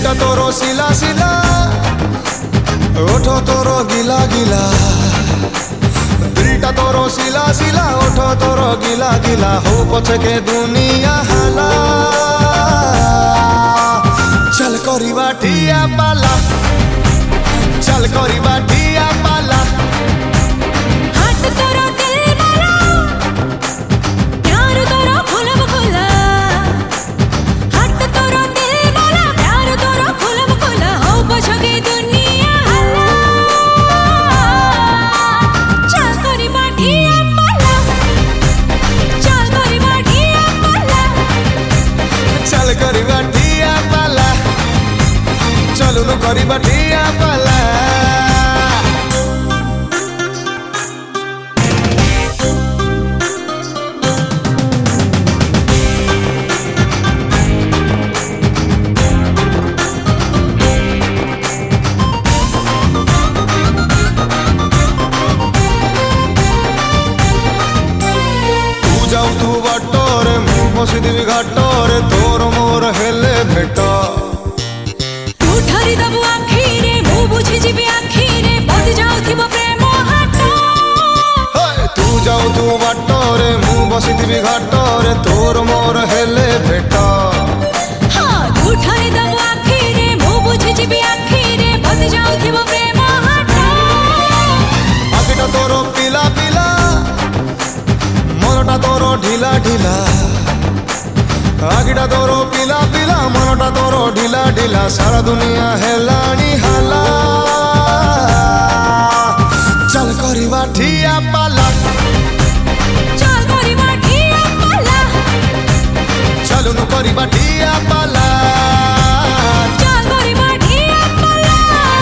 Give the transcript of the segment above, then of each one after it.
दिलटा तोरो सिला सिला, ओठो तोरो गिला गिला। दिलटा तोरो सिला सिला, ओठो तोरो गिला गिला। हो पछे के दुनिया हाला, चल करिबा ठिया पाला, चल करिबा ठिया पाला। हाथ तोरो दिल वाला, प्यार तोरो खुलब खुला। हाथ तोरो दिल वाला, प्यार तोरो खुलब खुला। हो पछके दुनिया हाला, चल करिबा ठिया पाला, चल करिबा ठिया पाला। चल करिबा ठिया पाला, चलुनु करिबा ठिया पाला। तू बाटोरे मु बसिदिवि घाटोरे, तोर मोर हेले भेट। तू ठरी दबु आखिरे, मु बुझी जिबि आखिरे। बसि जाउथिबो प्रेम हाट। तू जाऊ तू बाटोरे मु बसिदिवि घाटोरे, तोर मोर हेले भेट। हाँ तू ठरी दबु आखिरे, मु बुझी जिबि आखिरे। बसि जाउथिबो प्रेम हाट। आखिटा तोरो पिला पिला, मनटा तोरो ढिला ढिला। आखिटा तोरो पिला पिला, मनटा तोरो ढिला ढिला। सारा दुनिया हेलानी हाला, चल करिबा ठिया पाला, चल करिबा ठिया पाला, चलुनु करिबा ठिया पाला। चल करिबा ठिया पाला।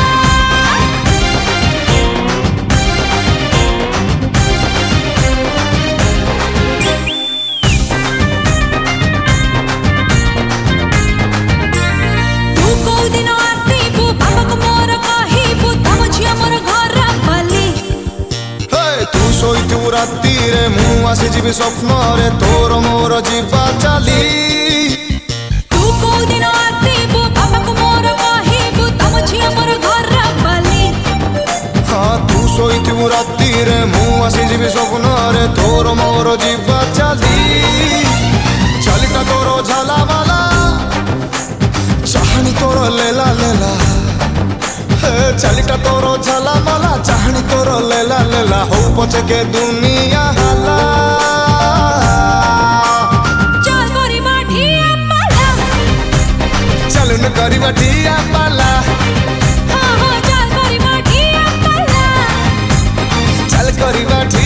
तू कोउ दिन आसीबु, बाबाको मोर कहिबु। तम झिया मोर घर बाली। तू शोइथु रातिरे मु आसिजिबि स्वप्नरे, तोर मोर जीवा चाली। तू कोउ दिन आसीबु, बाबाको मोर कहिबु। तम झिया मोर घर बाली। हाँ तू शोइथु रातिरे मु आसिजिबि स्वप्नरे, तोर मोर जीवा चाली। चलिटा तोरो झाला वाला, चाहनी तोरो लेला लेला। चलिटा तोरो झाला माला, चाहनी तोरो लेला लेला। हो पछे के दुनिया हाला, चल करिबा ठिया पाला, चलुनु करिबा ठिया पाला। हाँ हाँ चल करिबा ठिया पाला। चल करिबा